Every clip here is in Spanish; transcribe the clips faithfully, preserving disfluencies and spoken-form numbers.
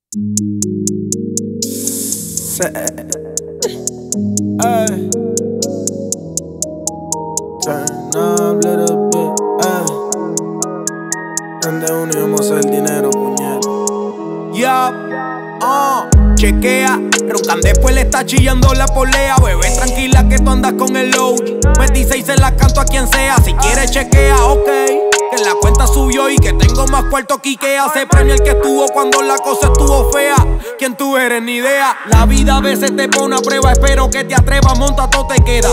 Ay. Turn up little bit, ay. Donde unimos el dinero, puñeta. Ya, yeah. uh, chequea. Roncan después le está chillando la polea. Bebé, tranquila que tú andas con el low. Me dice y se la canto a quien sea. Si quieres chequea, ok. Que la cuenta subió y que tengo más cuarto que Ikea. Se premia el que estuvo cuando la cosa estuvo fea. ¿Quién tú eres? Ni idea. La vida a veces te pone a prueba. Espero que te atrevas, monta, todo te queda.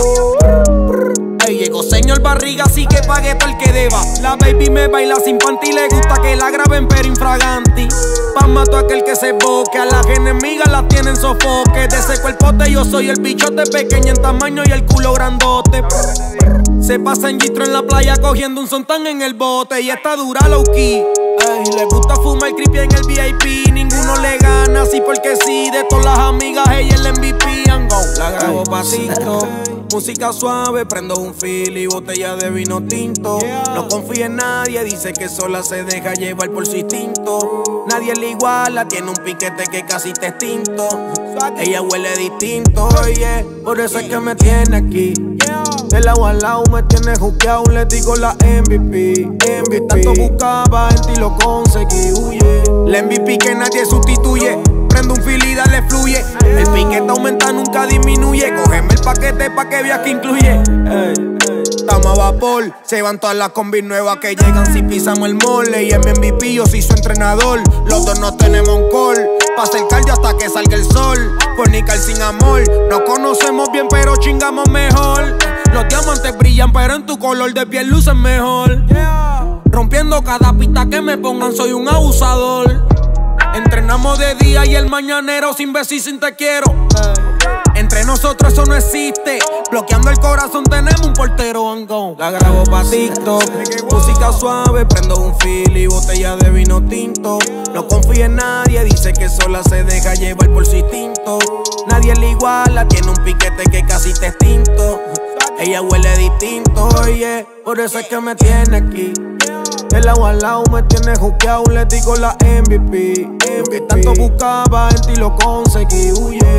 Ey, llegó señor barriga, así que pague todo el que deba. La baby me baila sin panty, le gusta que la graben pero infraganti. Pa' mato a aquel que se boque, a las enemigas las tienen sofoque. De ese cuerpote yo soy el bichote, pequeño en tamaño y el culo grandote. Se pasa en gistro en la playa cogiendo un sontán en el bote. Y está dura low key. Ey, le gusta fumar creepy en el V I P. Ninguno le gana, así porque sí. De todas las amigas ella es el M V P and go. La grabo pa' TikTok. Música suave, prendo un fil y botella de vino tinto. No confía en nadie, dice que sola se deja llevar por su instinto. Nadie le iguala, tiene un piquete que casi te extinto. Ella huele distinto, oye, por eso es que me tiene aquí. De lado a lado me tiene juqueado, le digo la M V P, M V P. Tanto buscaba en ti lo conseguí, huye. La M V P que nadie sustituye. Prendo un fil y dale fluye. El piquete aumenta, nunca disminuye. Cógeme el paquete pa' que veas que incluye. Estamos a vapor, se van todas las combis nuevas que llegan si pisamos el mole. Y en mi M V P yo soy su entrenador. Los dos no tenemos un call, pa' hacer cardio hasta que salga el sol. Por Nical sin amor, nos conocemos bien pero chingamos mejor. Los diamantes brillan pero en tu color de piel lucen mejor. Rompiendo cada pista que me pongan, soy un abusador. Entrenamos de día y el mañanero sin beso y sin te quiero. Entre nosotros eso no existe. Bloqueando el corazón tenemos un portero and go. La grabo pa' TikTok. Música suave, prendo un fil y botella de vino tinto. No confía en nadie, dice que sola se deja llevar por su instinto. Nadie le iguala, tiene un piquete que casi te extinto. Ella huele distinto, oye, por eso es que me tiene aquí. De lado a lado me tiene juqueado, le digo la M V P, M V P. Tanto buscaba en ti lo conseguí, huye.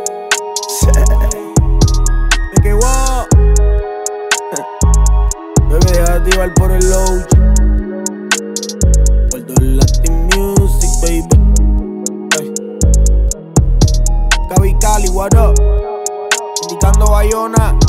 Me quedó. Me voy a activar por el low. Por dos Latin Music, baby. Ay. Cavi Cali, what up? Indicando Bayona.